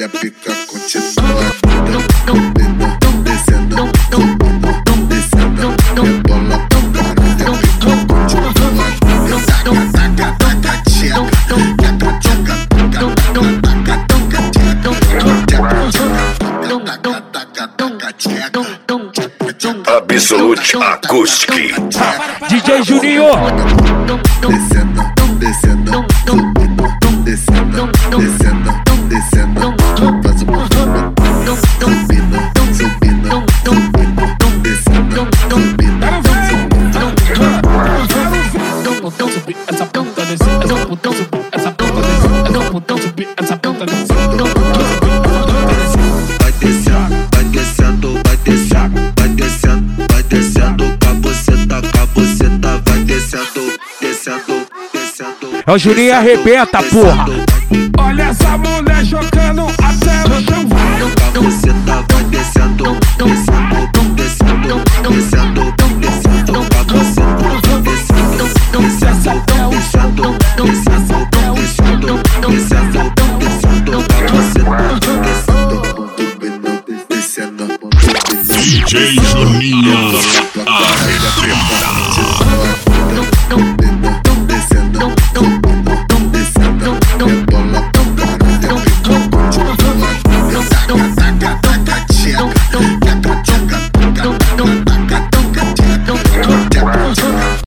a pica continua. Descendo, subindo, descendo, rebola pra caralho, a pica continua. Taca, taca, tcheca, taca, tcheca, taca, taca, taca, tcheca. Absolute Acoustic. DJ Juninho. Descendo, descendo, subindo, descendo, descendo, descendo, faz o movimento. Subindo, subindo, subindo, descendo, subindo, botão subir essa ponta descer, essa botão subir essa ponta descer, essa botão subir essa ponta descer. vai descendo, vai descendo, vai descendo, vai descendo, vai descendo, com a buceta, vai descendo, descendo, descendo. É o Juninho arrebenta, porra. Olha essa mulher jogando até no chão. Com a buceta, vai descendo, descendo, descendo, descendo, descendo, com a buceta, descendo, descendo, descendo, descendo, descendo, descendo, descendo, com a buceta, descendo, descendo, DJ Juninho arrebenta.